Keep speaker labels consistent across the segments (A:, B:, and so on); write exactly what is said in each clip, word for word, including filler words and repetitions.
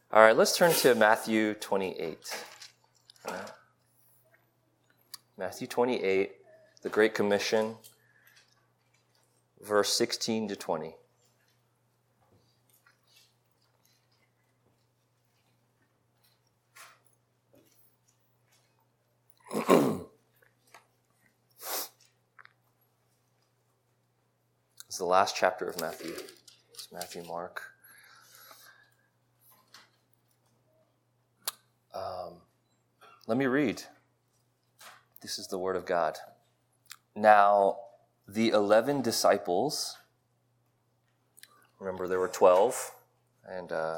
A: All right, let's turn to Matthew twenty-eight. All right. Matthew twenty-eight, the Great Commission, verse sixteen to twenty. It's the last chapter of Matthew. It's Matthew, Mark. Um, let me read. This is the word of God. Now, the eleven disciples, remember there were twelve, and uh,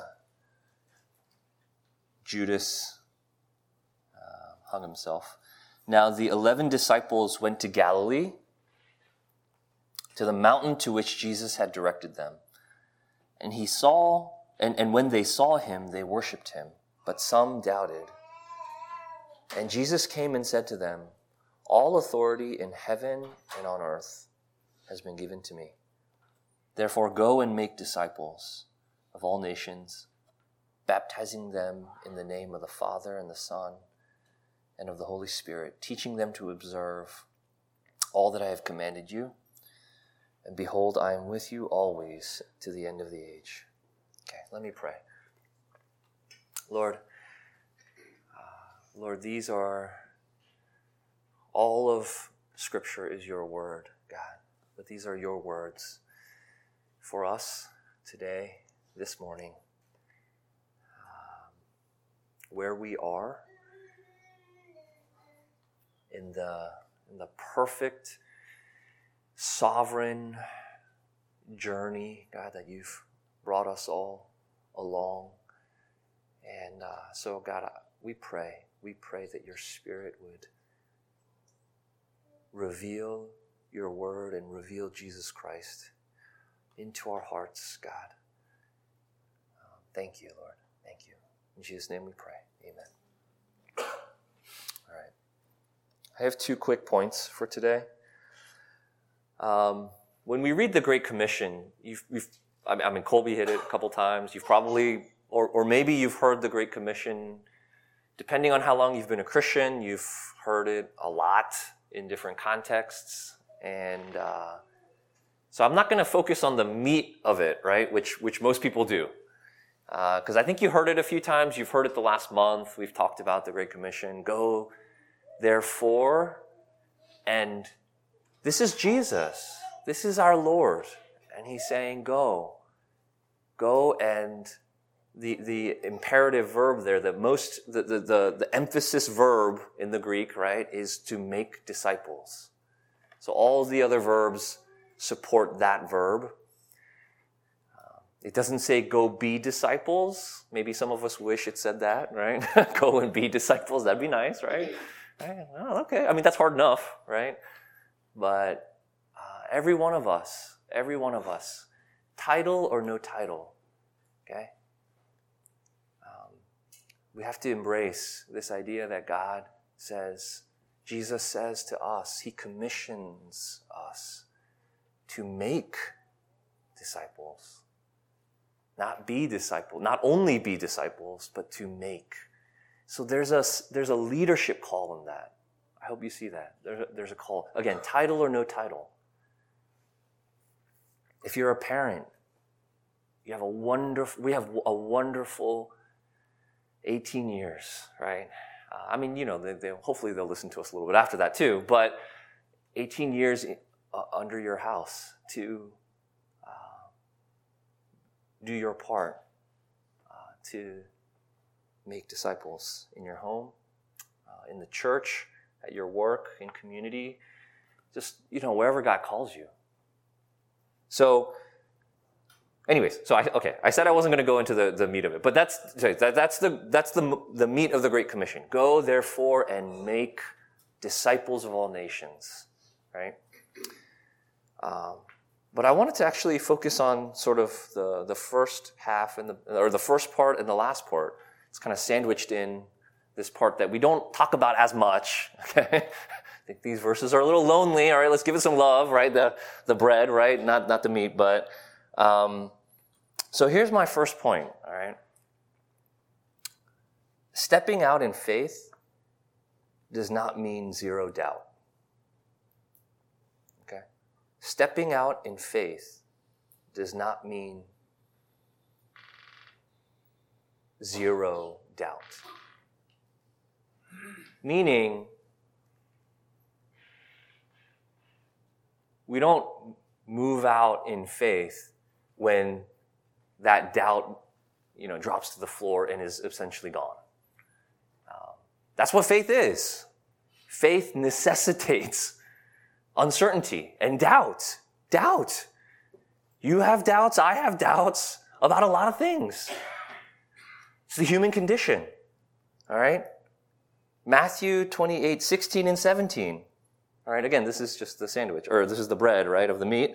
A: Judas uh, hung himself. Now, the eleven disciples went to Galilee, to the mountain to which Jesus had directed them. And he saw, and, and when they saw him, they worshipped him, but some doubted. And Jesus came and said to them, all authority in heaven and on earth has been given to me. Therefore go and make disciples of all nations, baptizing them in the name of the Father and the Son and of the Holy Spirit, teaching them to observe all that I have commanded you. And behold, I am with you always to the end of the age. Okay, let me pray. Lord, uh, Lord, these are, all of Scripture is your word, God. But these are your words for us today, this morning, um, where we are in the in the perfect, sovereign journey, God, that you've brought us all along. And uh, so, God, we pray, we pray that your Spirit would reveal your word and reveal Jesus Christ into our hearts, God. Um, thank you, Lord. Thank you. In Jesus' name we pray. Amen. All right. I have two quick points for today. Um, when we read the Great Commission, you've, you've I mean, Colby hit it a couple times. You've probably, or, or maybe you've heard the Great Commission. Depending on how long you've been a Christian, you've heard it a lot in different contexts. And uh, so I'm not going to focus on the meat of it, right, which which most people do. Because uh, I think you heard it a few times. You've heard it the last month. We've talked about the Great Commission. Go, therefore, and this is Jesus. This is our Lord. And he's saying, go. Go, and the the imperative verb there, the most, the, the, the, the emphasis verb in the Greek, right, is to make disciples. So all the other verbs support that verb. Uh, it doesn't say go be disciples. Maybe some of us wish it said that, right? Go and be disciples. That'd be nice, right? right? Oh, okay. I mean, that's hard enough, right? But uh, every one of us, every one of us, title or no title, okay? Um, we have to embrace this idea that God says, Jesus says to us, he commissions us to make disciples. Not be disciples, not only be disciples, but to make. So there's a, there's a leadership call in that. I hope you see that. There's a, there's a call. Again, title or no title. If you're a parent, you have a wonderful, we have a wonderful eighteen years, right? Uh, I mean, you know, they, they, hopefully they'll listen to us a little bit after that too, but eighteen years uh, under your house to uh, do your part uh, to make disciples in your home, uh, in the church, at your work, in community, just, you know, wherever God calls you. So, anyways, so I, okay, I said I wasn't going to go into the, the meat of it, but that's sorry, that, that's the that's the the meat of the Great Commission. Go therefore and make disciples of all nations, right? Um, but I wanted to actually focus on sort of the the first half and the or the first part and the last part. It's kind of sandwiched in this part that we don't talk about as much. Okay. I think these verses are a little lonely. All right, let's give it some love, right? The the bread, right? Not not the meat, but um, so here's my first point. All right, Stepping out in faith does not mean zero doubt. Okay? Stepping out in faith does not mean zero doubt. Meaning, we don't move out in faith when that doubt, you know, drops to the floor and is essentially gone. Um, that's what faith is. Faith necessitates uncertainty and doubt. Doubt. You have doubts, I have doubts about a lot of things. It's the human condition. All right? Matthew twenty-eight, sixteen and seventeen. All right, again, this is just the sandwich, or this is the bread, right, of the meat.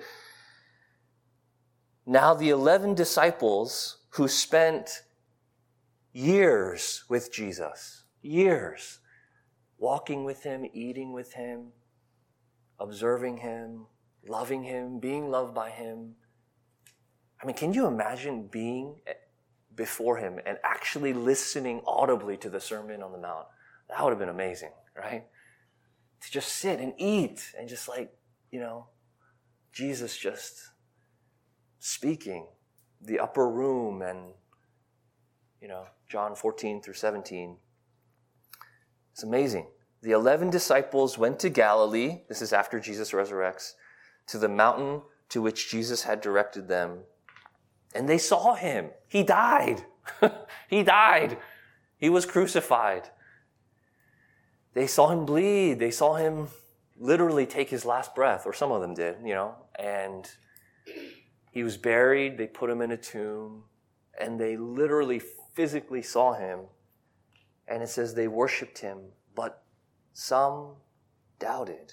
A: Now the eleven disciples who spent years with Jesus, years, walking with him, eating with him, observing him, loving him, being loved by him. I mean, can you imagine being before him and actually listening audibly to the Sermon on the Mount? That would have been amazing, right? To just sit and eat and just like, you know, Jesus just speaking, the upper room and, you know, John fourteen through seventeen. It's amazing. The eleven disciples went to Galilee, this is after Jesus resurrects, to the mountain to which Jesus had directed them. And they saw him. He died. He died. He was crucified. They saw him bleed. They saw him literally take his last breath, or some of them did, you know, and he was buried. They put him in a tomb, and they literally physically saw him. And it says they worshiped him, but some doubted.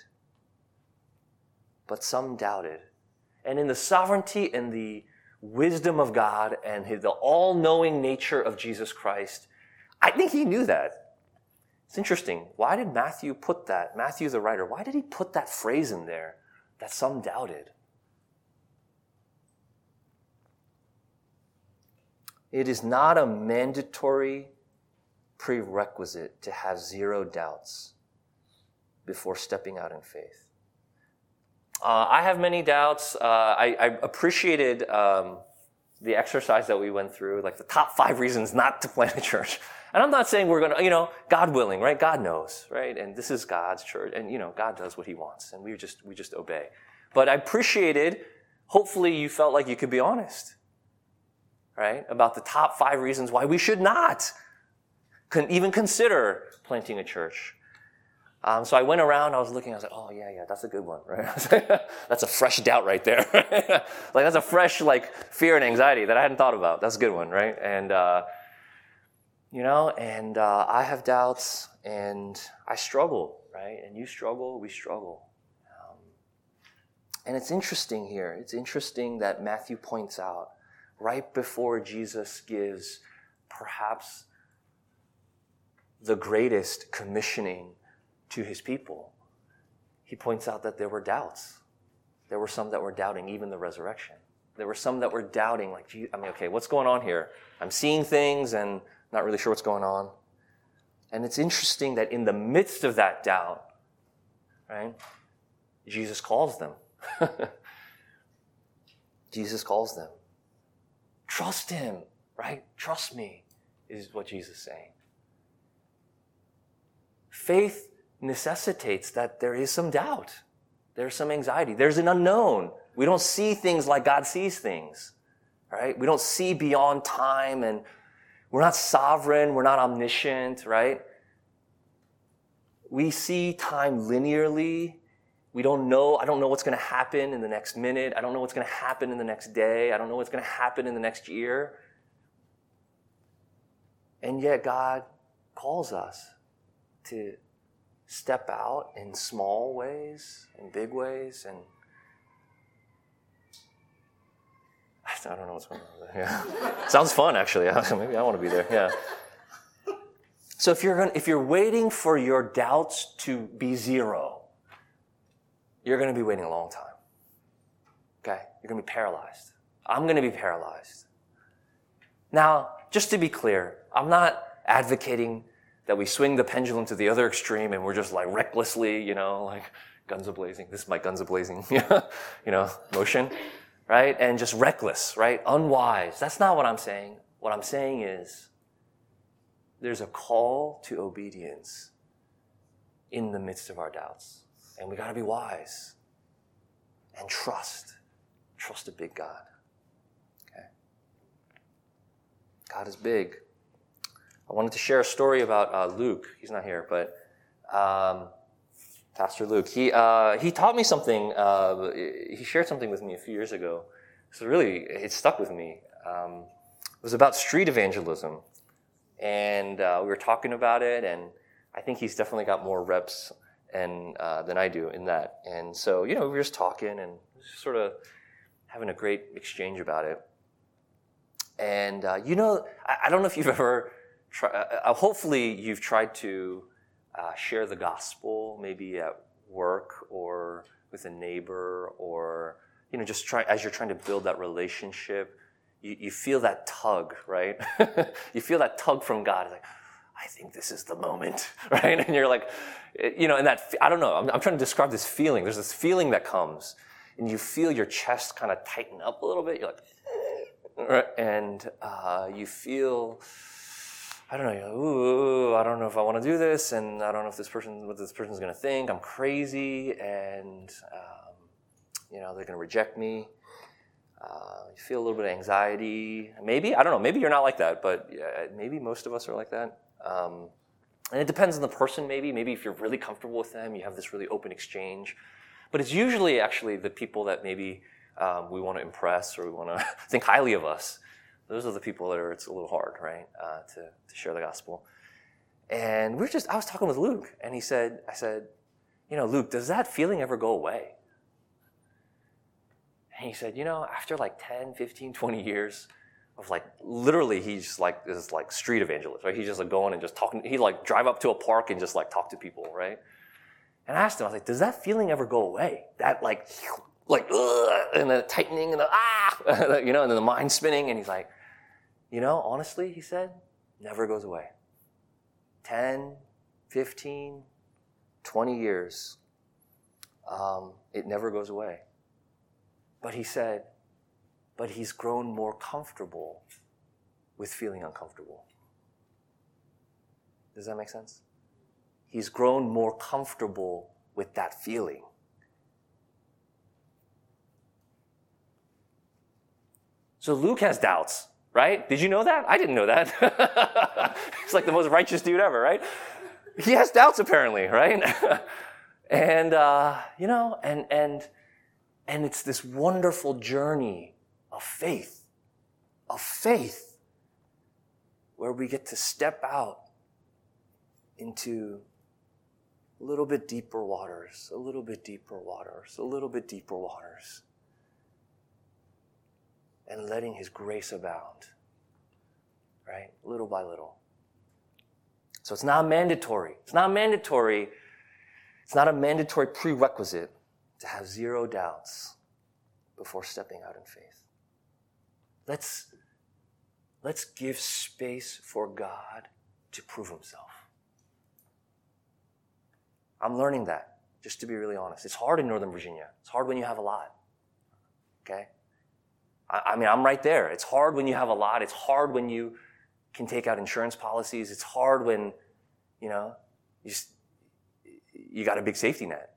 A: But some doubted. And in the sovereignty and the wisdom of God and the all-knowing nature of Jesus Christ, I think he knew that. It's interesting. Why did Matthew put that? Matthew, the writer, why did he put that phrase in there that some doubted? It is not a mandatory prerequisite to have zero doubts before stepping out in faith. Uh, I have many doubts. Uh, I, I appreciated um, the exercise that we went through, like the top five reasons not to plant a church. And I'm not saying we're going to, you know, God willing, right? God knows, right? And this is God's church. And, you know, God does what he wants. And we just, we just obey. But I appreciated, hopefully you felt like you could be honest, right? About the top five reasons why we should not con- even consider planting a church. Um, so I went around, I was looking, I was like, oh, yeah, yeah, that's a good one, right? That's a fresh doubt right there. Like, that's a fresh, like, fear and anxiety that I hadn't thought about. That's a good one, right? And, uh, you know, and uh, I have doubts, and I struggle, right? And you struggle, we struggle. Um, and it's interesting here. It's interesting that Matthew points out, right before Jesus gives perhaps the greatest commissioning to his people, he points out that there were doubts. There were some that were doubting even the resurrection. There were some that were doubting, like, gee, I mean, okay, what's going on here? I'm seeing things and not really sure what's going on. And it's interesting that in the midst of that doubt, right, Jesus calls them. Jesus calls them. Trust him, right? Trust me, is what Jesus is saying. Faith necessitates that there is some doubt. There's some anxiety. There's an unknown. We don't see things like God sees things, right? We don't see beyond time, and we're not sovereign. We're not omniscient, right? We see time linearly. We don't know. I don't know what's going to happen in the next minute. I don't know what's going to happen in the next day. I don't know what's going to happen in the next year. And yet God calls us to step out in small ways, in big ways, and I don't know what's going on there. Yeah. Sounds fun, actually. Maybe I want to be there. Yeah. So if you're going, if you're waiting for your doubts to be zero, you're going to be waiting a long time. Okay? You're going to be paralyzed. I'm going to be paralyzed. Now, just to be clear, I'm not advocating that we swing the pendulum to the other extreme and we're just like recklessly, you know, like guns a-blazing. This is my guns a-blazing, you know, motion, right? And just reckless, right? Unwise. That's not what I'm saying. What I'm saying is there's a call to obedience in the midst of our doubts. And we got to be wise and trust. Trust a big God. Okay? God is big. I wanted to share a story about uh, Luke. He's not here, but um, Pastor Luke. He uh, he taught me something. Uh, he shared something with me a few years ago. So really, it stuck with me. Um, it was about street evangelism, and uh, we were talking about it. And I think he's definitely got more reps and uh, than I do in that. And so, you know, we were just talking and just sort of having a great exchange about it. And uh, you know, I, I don't know if you've ever. Try, uh, hopefully you've tried to uh, share the gospel, maybe at work or with a neighbor, or you know, just try as you're trying to build that relationship. You, you feel that tug, right? You feel that tug from God, like I think this is the moment, right? And you're like, you know, and that I don't know. I'm, I'm trying to describe this feeling. There's this feeling that comes, and you feel your chest kind of tighten up a little bit. You're like, right? And uh, you feel. I don't know, you're like, ooh, I don't know if I want to do this, and I don't know if this person, what this person's going to think. I'm crazy, and um, you know they're going to reject me. Uh, you feel a little bit of anxiety. Maybe I don't know. Maybe you're not like that, but yeah, maybe most of us are like that. Um, and it depends on the person. Maybe, maybe if you're really comfortable with them, you have this really open exchange. But it's usually actually the people that maybe um, we want to impress or we want to think highly of us. Those are the people that are, it's a little hard, right, uh, to, to share the gospel. And we're just, I was talking with Luke, and he said, I said, you know, Luke, does that feeling ever go away? And he said, you know, after like ten, fifteen, twenty years of like, literally, he's like, this like street evangelist, right? He's just like going and just talking, he'd like drive up to a park and just like talk to people, right? And I asked him, I was like, does that feeling ever go away? That like, like, ugh, and the tightening and the ah, you know, and then the mind spinning. And he's like, you know, honestly, he said, never goes away. ten, fifteen, twenty years, um, it never goes away. But he said, but he's grown more comfortable with feeling uncomfortable. Does that make sense? He's grown more comfortable with that feeling. So Luke has doubts, right? Did you know that? I didn't know that. He's like the most righteous dude ever, right? He has doubts apparently, right? and uh, you know, and and and it's this wonderful journey of faith, of faith, where we get to step out into a little bit deeper waters, a little bit deeper waters, a little bit deeper waters. And letting his grace abound, right? Little by little. So it's not mandatory. It's not mandatory. It's not a mandatory prerequisite to have zero doubts before stepping out in faith. Let's, let's give space for God to prove himself. I'm learning that, just to be really honest. It's hard in Northern Virginia. It's hard when you have a lot, okay? I mean, I'm right there. It's hard when you have a lot. It's hard when you can take out insurance policies. It's hard when, you know, you just, you got a big safety net.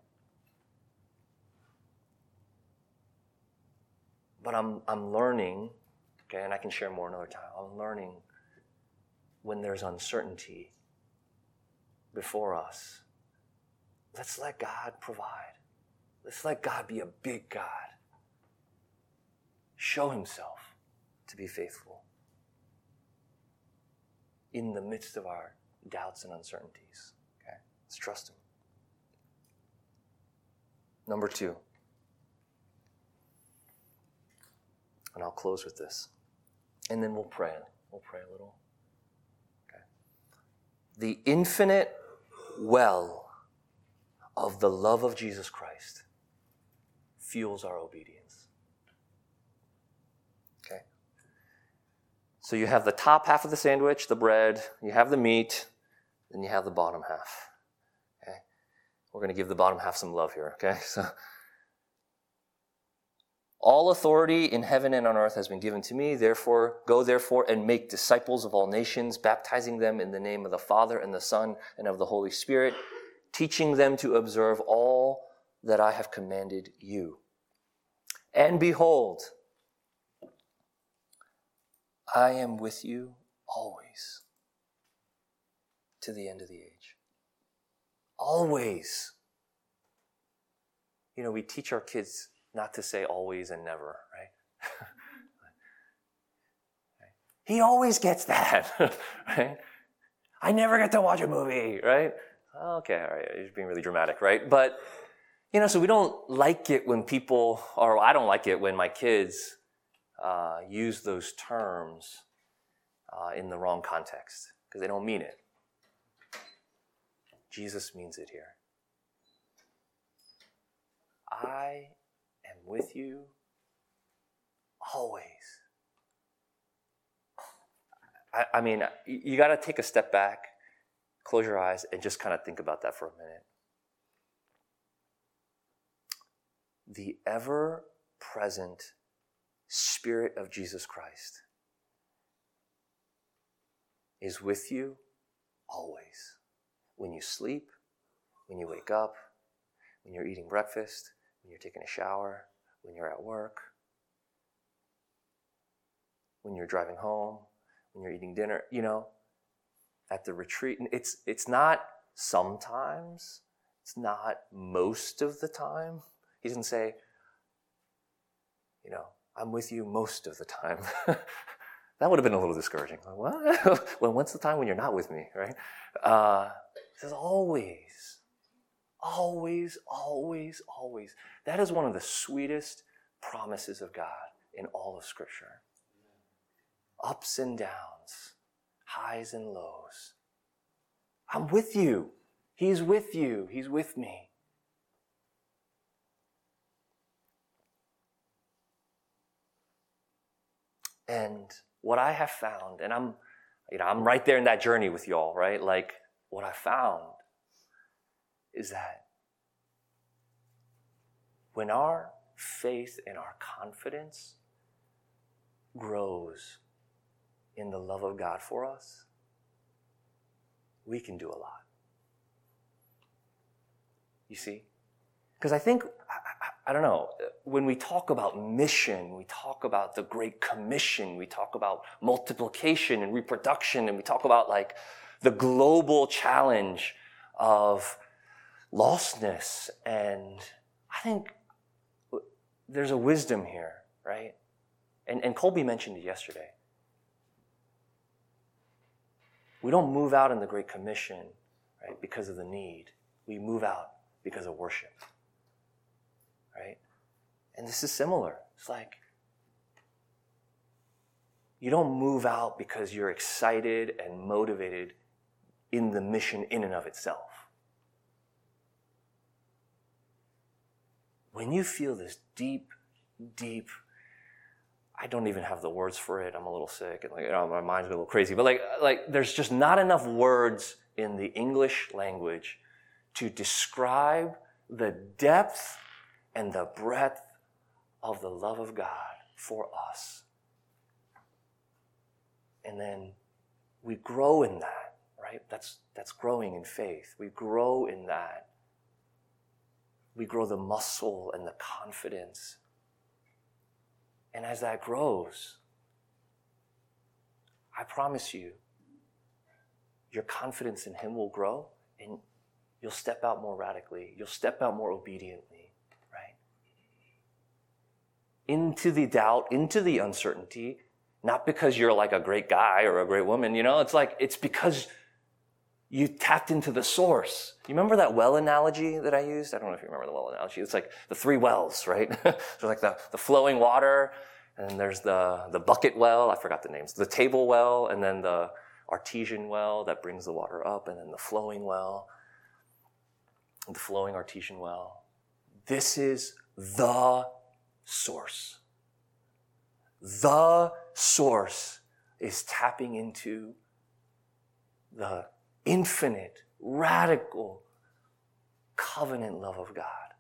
A: But I'm I'm learning, okay, and I can share more another time. I'm learning when there's uncertainty before us, let's let God provide. Let's let God be a big God. Show himself to be faithful in the midst of our doubts and uncertainties. Okay? Let's trust him. Number two. And I'll close with this. And then we'll pray. We'll pray a little. Okay. The infinite well of the love of Jesus Christ fuels our obedience. Okay. So you have the top half of the sandwich, the bread, you have the meat, then you have the bottom half. Okay? We're going to give the bottom half some love here, okay? So, all authority in heaven and on earth has been given to me. Therefore, go therefore and make disciples of all nations, baptizing them in the name of the Father and the Son and of the Holy Spirit, teaching them to observe all that I have commanded you. And behold, I am with you always to the end of the age. Always. You know, we teach our kids not to say always and never, right? He always gets that, right? I never get to watch a movie, right? Okay, all right, you're being really dramatic, right? But, you know, so we don't like it when people, or I don't like it when my kids uh, use those terms uh, in the wrong context, because they don't mean it. Jesus means it here. I am with you always. I, I mean, you, you got to take a step back, close your eyes, and just kind of think about that for a minute. The ever-present Spirit of Jesus Christ is with you always. When you sleep, when you wake up, when you're eating breakfast, when you're taking a shower, when you're at work, when you're driving home, when you're eating dinner, you know, at the retreat. It's, it's not sometimes, it's not most of the time. He doesn't say, you know, I'm with you most of the time. That would have been a little discouraging. What? Well, when's the time when you're not with me, right? Uh, he says always, always, always, always. That is one of the sweetest promises of God in all of Scripture. Ups and downs, highs and lows. I'm with you. He's with you. He's with me. And what I have found, and I'm, you know, I'm right there in that journey with y'all, right? Like, what I found is that when our faith and our confidence grows in the love of God for us, we can do a lot. You see? Because I think, I, I don't know, when we talk about mission, we talk about the Great Commission, we talk about multiplication and reproduction, and we talk about like the global challenge of lostness. And I think there's a wisdom here, right? And, and Colby mentioned it yesterday. We don't move out in the Great Commission, right, because of the need. We move out because of worship, right? And this is similar. It's like, you don't move out because you're excited and motivated in the mission in and of itself. When you feel this deep, deep, I don't even have the words for it. I'm a little sick and like, you know, my mind's a little crazy. But like, like, there's just not enough words in the English language to describe the depth and the breadth of the love of God for us. And then we grow in that, right? That's, that's growing in faith. We grow in that. We grow the muscle and the confidence. And as that grows, I promise you, your confidence in Him will grow, and you'll step out more radically. You'll step out more obediently, right? Into the doubt, into the uncertainty, not because you're like a great guy or a great woman, you know? It's like, it's because you tapped into the source. You remember that well analogy that I used? I don't know if you remember the well analogy. It's like the three wells, right? There's like the, the flowing water, and then there's the, the bucket well. I forgot the names. The table well, and then the artesian well that brings the water up, and then the flowing well, the flowing artesian well. This is the source. The source is tapping into the infinite, radical, covenant love of God.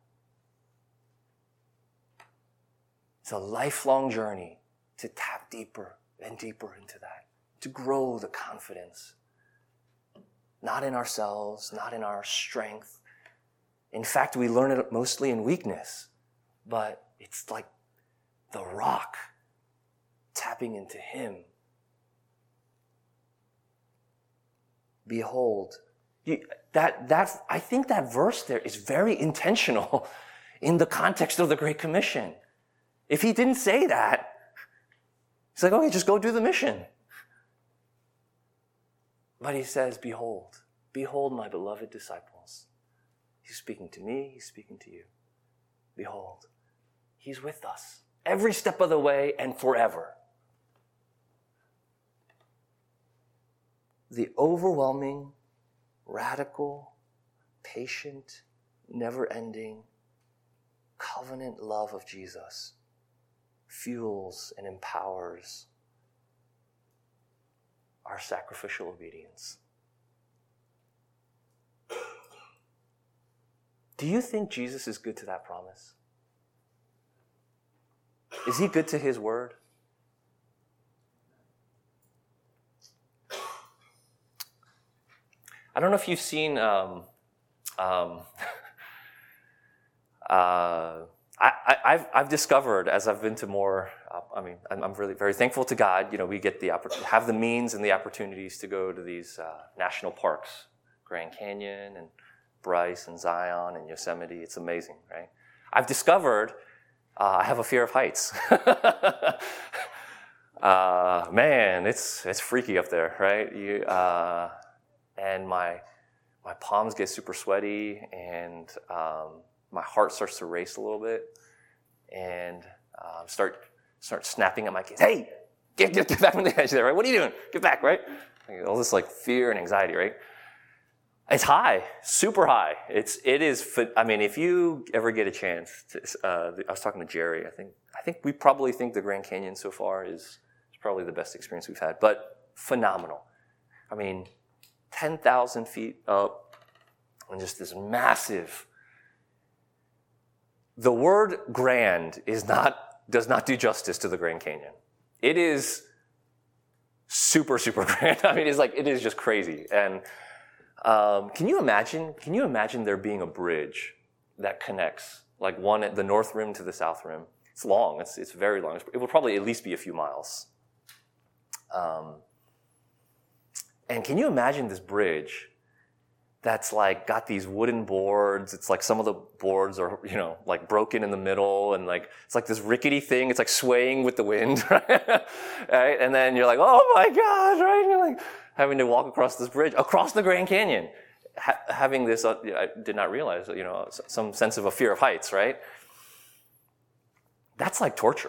A: It's a lifelong journey to tap deeper and deeper into that, to grow the confidence, not in ourselves, not in our strength. In fact, we learn it mostly in weakness, but it's like the rock tapping into Him. Behold, you, that, that, I think that verse there is very intentional in the context of the Great Commission. If He didn't say that, He's like, okay, just go do the mission. But He says, behold, behold my beloved disciples. He's speaking to me, He's speaking to you. Behold, He's with us every step of the way and forever. The overwhelming, radical, patient, never-ending, covenant love of Jesus fuels and empowers our sacrificial obedience. Do you think Jesus is good to that promise? Is He good to His word? I don't know if you've seen, um, um, uh, I, I, I've, I've discovered as I've been to more, uh, I mean, I'm, I'm really very thankful to God, you know, we get the opportunity, have the means and the opportunities to go to these uh, national parks, Grand Canyon and Bryce and Zion and Yosemite. It's amazing, right? I've discovered uh, I have a fear of heights. uh, man, it's it's freaky up there, right? You, uh, and my my palms get super sweaty, and um, my heart starts to race a little bit, and uh, start start snapping at my kids. Hey, get get, get back from the edge there, right? What are you doing? Get back, right? All this like fear and anxiety, right? It's high, super high. It's it is. I mean, if you ever get a chance, to, uh, I was talking to Jerry. I think I think we probably think the Grand Canyon so far is, is probably the best experience we've had. But phenomenal. I mean, ten thousand feet up, and just this massive. The word "grand" is not does not do justice to the Grand Canyon. It is super super grand. I mean, it's like it is just crazy. And Um, can you imagine, can you imagine there being a bridge that connects, like one at the north rim to the south rim? It's long, it's, it's very long. It will probably at least be a few miles. Um, and can you imagine this bridge that's like got these wooden boards? It's like some of the boards are, you know, like broken in the middle, and like, it's like this rickety thing. It's like swaying with the wind, right? Right? And then you're like, oh my God, right? And you're like, having to walk across this bridge, across the Grand Canyon, ha- having this, uh, I did not realize, you know, some sense of a fear of heights, right? That's like torture,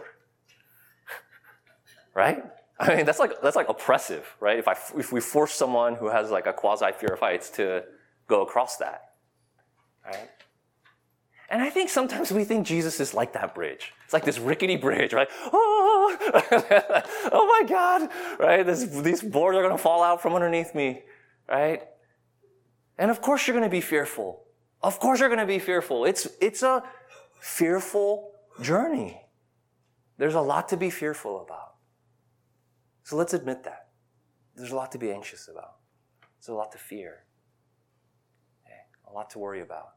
A: right? I mean, that's like that's like oppressive, right? If I if we force someone who has like a quasi fear of heights to go across that, right? And I think sometimes we think Jesus is like that bridge. It's like this rickety bridge, right? Oh, oh my God, right? This, these boards are going to fall out from underneath me, right? And of course you're going to be fearful. Of course you're going to be fearful. It's, it's a fearful journey. There's a lot to be fearful about. So let's admit that. There's a lot to be anxious about. There's a lot to fear. Okay? A lot to worry about.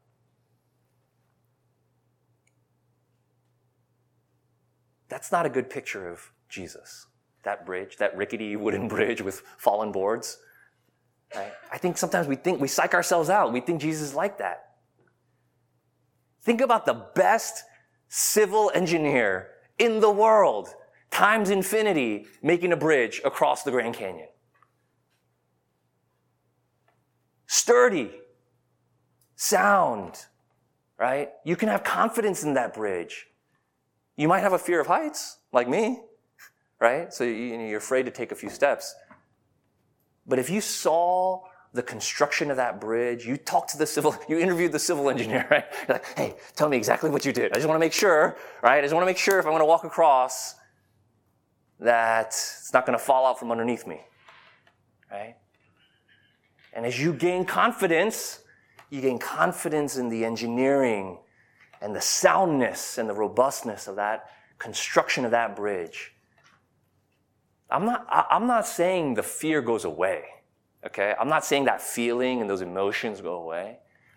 A: That's not a good picture of Jesus. That bridge, that rickety wooden bridge with fallen boards. Right? I think sometimes we think, we psych ourselves out. We think Jesus is like that. Think about the best civil engineer in the world, times infinity, making a bridge across the Grand Canyon. Sturdy, sound, right? You can have confidence in that bridge. You might have a fear of heights, like me, right? So you're afraid to take a few steps. But if you saw the construction of that bridge, you talked to the civil, you interviewed the civil engineer, right? You're like, hey, tell me exactly what you did. I just want to make sure, right? I just want to make sure if I'm going to walk across that it's not going to fall out from underneath me, right? And as you gain confidence, you gain confidence in the engineering and the soundness and the robustness of that construction of that bridge. I'm not, I'm not saying the fear goes away, okay? I'm not saying that feeling and those emotions go away.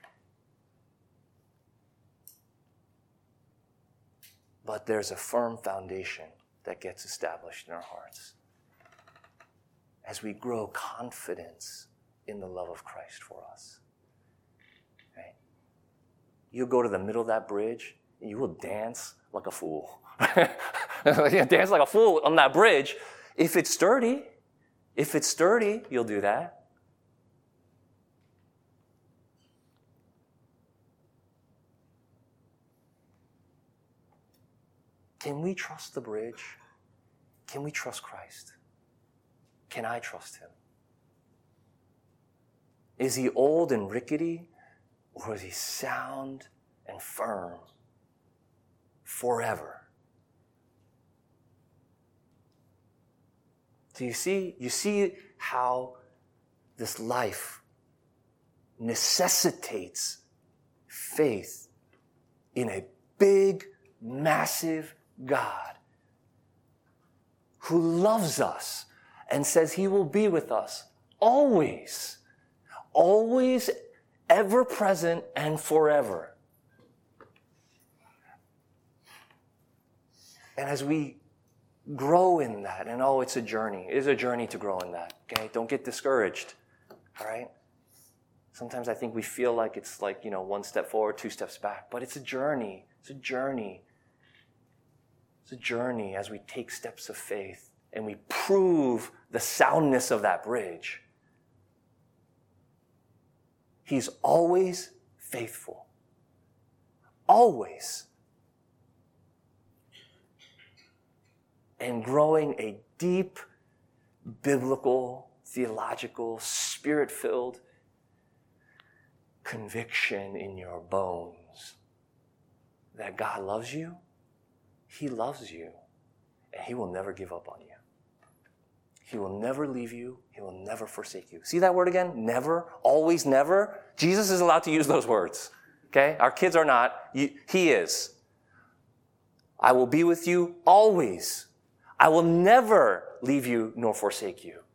A: But there's a firm foundation that gets established in our hearts as we grow confidence in the love of Christ for us. Right? You'll go to the middle of that bridge and you will dance like a fool. You dance like a fool on that bridge. If it's sturdy, if it's sturdy, you'll do that. Can we trust the bridge? Can we trust Christ? Can I trust him? Is he old and rickety, or is he sound and firm forever? Do you see, you see how this life necessitates faith in a big, massive God who loves us and says he will be with us always, always, ever present and forever. And as we grow in that, and oh, it's a journey. It is a journey to grow in that, okay? Don't get discouraged, all right? Sometimes I think we feel like it's like, you know, one step forward, two steps back, but it's a journey. It's a journey. It's a journey as we take steps of faith and we prove the soundness of that bridge. He's always faithful. Always. And growing a deep, biblical, theological, spirit-filled conviction in your bones that God loves you, he loves you, and he will never give up on you. He will never leave you. He will never forsake you. See that word again? Never, always, never. Jesus is allowed to use those words, okay? Our kids are not. He is. I will be with you always. I will never leave you nor forsake you.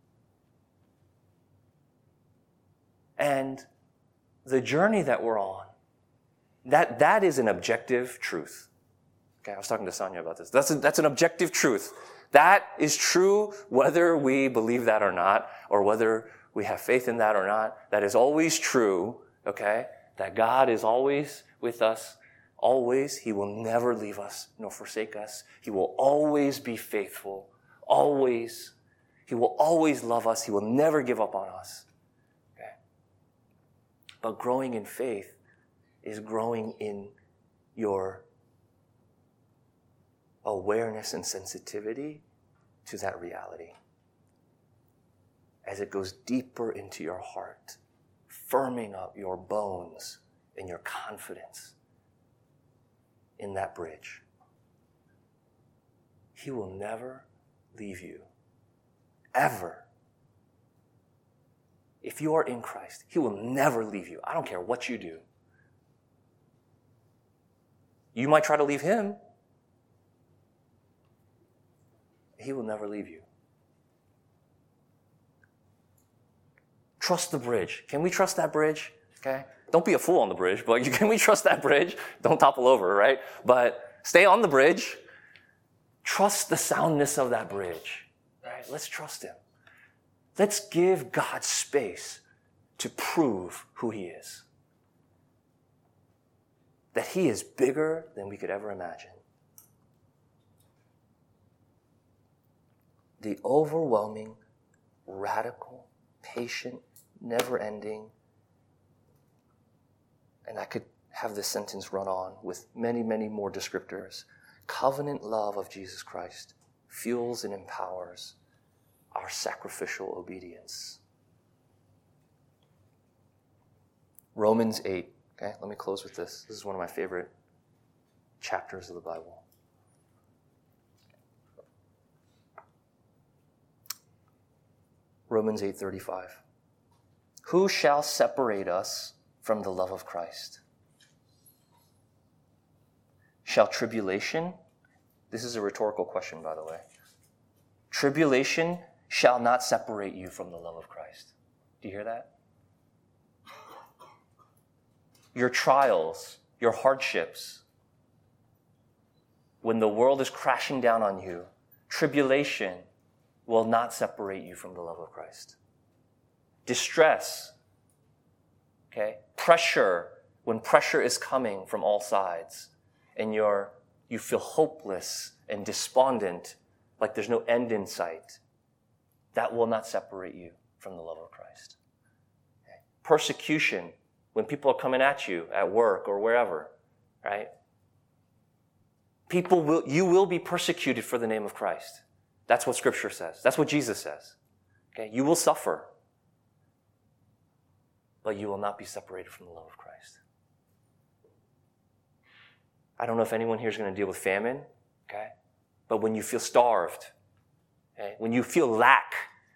A: And the journey that we're on, that, that is an objective truth. Okay, I was talking to Sonia about this. That's, a, that's an objective truth. That is true whether we believe that or not, or whether we have faith in that or not. That is always true, okay? That God is always with us, always. He will never leave us nor forsake us. He will always be faithful, always. He will always love us. He will never give up on us. Okay? But growing in faith is growing in your awareness and sensitivity to that reality. As it goes deeper into your heart, firming up your bones and your confidence in that bridge. He will never leave you, ever. If you are in Christ, he will never leave you. I don't care what you do. You might try to leave him. He will never leave you. Trust the bridge. Can we trust that bridge? Okay? Don't be a fool on the bridge, but can we trust that bridge? Don't topple over, right? But stay on the bridge. Trust the soundness of that bridge. Right? Let's trust him. Let's give God space to prove who he is. That he is bigger than we could ever imagine. The overwhelming, radical, patient, never-ending, and I could have this sentence run on with many, many more descriptors. Covenant love of Jesus Christ fuels and empowers our sacrificial obedience. Romans eight. Okay, let me close with this. This is one of my favorite chapters of the Bible. Romans eight thirty-five. Who shall separate us from the love of Christ? Shall tribulation, this is a rhetorical question, by the way, tribulation shall not separate you from the love of Christ. Do you hear that? Your trials, your hardships, when the world is crashing down on you, tribulation will not separate you from the love of Christ. Distress, okay, pressure, when pressure is coming from all sides and you're, you feel hopeless and despondent, like there's no end in sight, that will not separate you from the love of Christ. Okay. Persecution, when people are coming at you at work or wherever, right? People will, you will be persecuted for the name of Christ. That's what Scripture says. That's what Jesus says. Okay, you will suffer, but you will not be separated from the love of Christ. I don't know if anyone here is going to deal with famine, okay? But when you feel starved, okay, when you feel lack,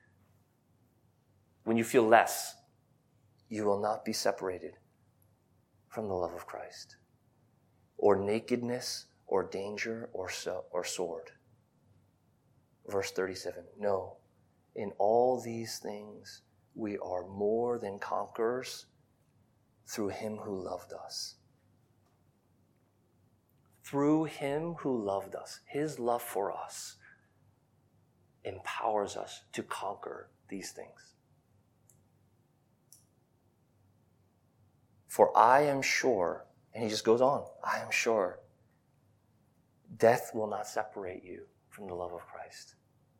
A: when you feel less, you will not be separated from the love of Christ. Or nakedness, or danger, or so, or sword. Verse thirty-seven, no, in all these things we are more than conquerors through him who loved us. Through him who loved us. His love for us empowers us to conquer these things. For I am sure, and he just goes on, I am sure, death will not separate you from the love of Christ.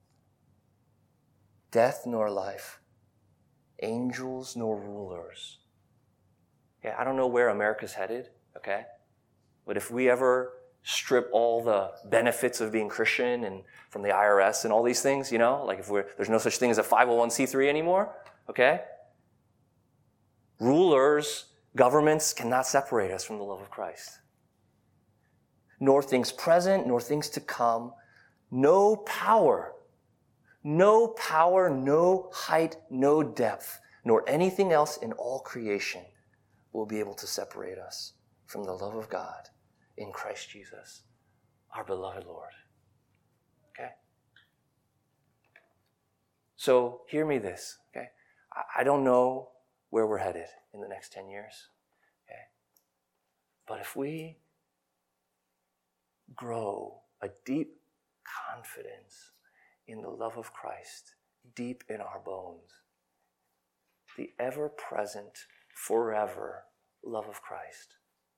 A: Death nor life, angels nor rulers. Yeah, I don't know where America's headed, okay? But if we ever strip all the benefits of being Christian and from the I R S and all these things, you know, like if we're, there's no such thing as a five oh one c three anymore, okay? Rulers, governments cannot separate us from the love of Christ. Nor things present, nor things to come, no power, no power, no height, no depth, nor anything else in all creation will be able to separate us from the love of God in Christ Jesus, our beloved Lord. Okay? So hear me this, okay? I don't know where we're headed in the next ten years, okay? But if we grow a deep confidence in the love of Christ, deep in our bones, the ever-present, forever love of Christ,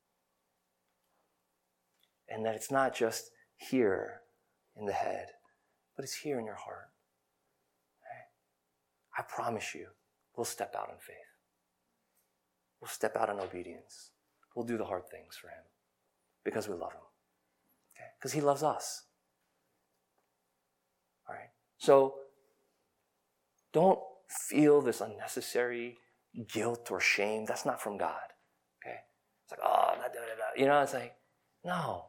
A: and that it's not just here in the head, but it's here in your heart. Okay? I promise you, we'll step out in faith. We'll step out in obedience. We'll do the hard things for him because we love him. Okay? Because he loves us. All right? So don't feel this unnecessary guilt or shame. That's not from God. Okay? It's like, oh, blah, blah, blah. You know, it's like, no.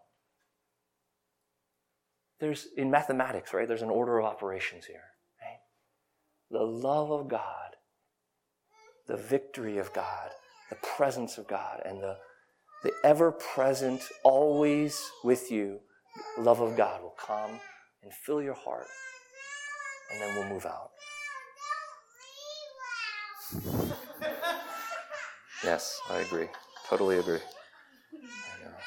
A: There's, in mathematics, right, there's an order of operations here. Right? The love of God, the victory of God, the presence of God, and the, the ever-present, always with you, love of God will come and fill your heart, and then we'll move out. Yes, I agree. Totally agree. I know.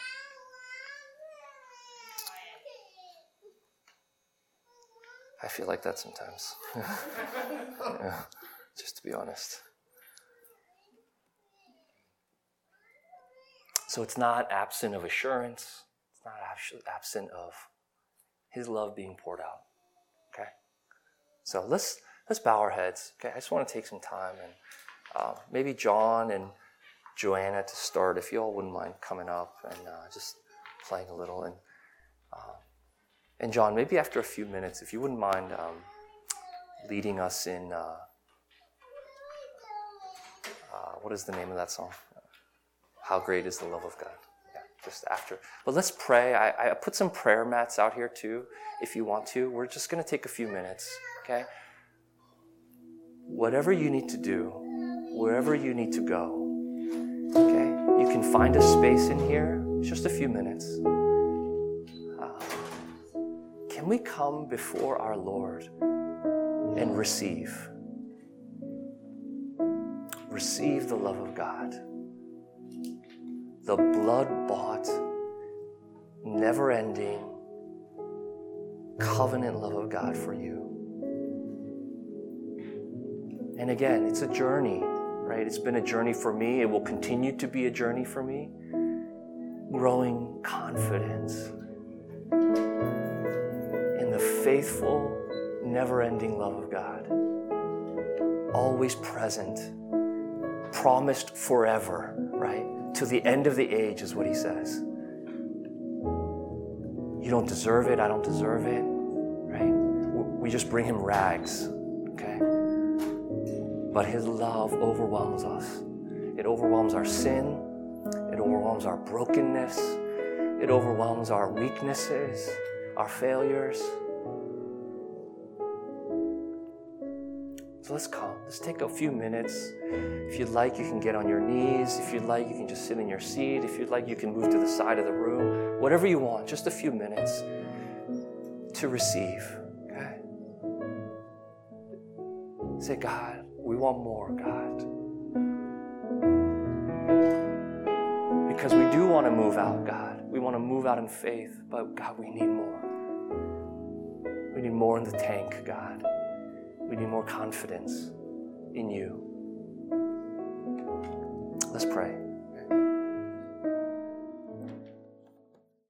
A: I feel like that sometimes. Yeah, just to be honest. So it's not absent of assurance. It's not absent of his love being poured out. Okay? So let's let's bow our heads. Okay? I just want to take some time and uh, maybe John and Joanna to start, if you all wouldn't mind coming up and uh, just playing a little. And uh, and John, maybe after a few minutes, if you wouldn't mind um, leading us in, uh, uh, what is the name of that song? How Great is the Love of God. Yeah, just after. But let's pray. I, I put some prayer mats out here too, if you want to. We're just going to take a few minutes, okay? Whatever you need to do, wherever you need to go. Okay? You can find a space in here, just a few minutes. Uh, can we come before our Lord and receive? Receive the love of God. The blood-bought, never-ending, covenant love of God for you. And again, it's a journey, right? It's been a journey for me. It will continue to be a journey for me. Growing confidence in the faithful, never-ending love of God. Always present, promised forever, right? To the end of the age is what he says. You don't deserve it. I don't deserve it, right? We just bring him rags, okay? But his love overwhelms us. It overwhelms our sin. It overwhelms our brokenness. It overwhelms our weaknesses, our failures. So let's come. Let's take a few minutes. If you'd like, you can get on your knees. If you'd like, you can just sit in your seat. If you'd like, you can move to the side of the room. Whatever you want, just a few minutes to receive. Okay? Say, God, we want more, God. Because we do want to move out, God. We want to move out in faith, but God, we need more. We need more in the tank, God. We need more confidence in you. Let's pray.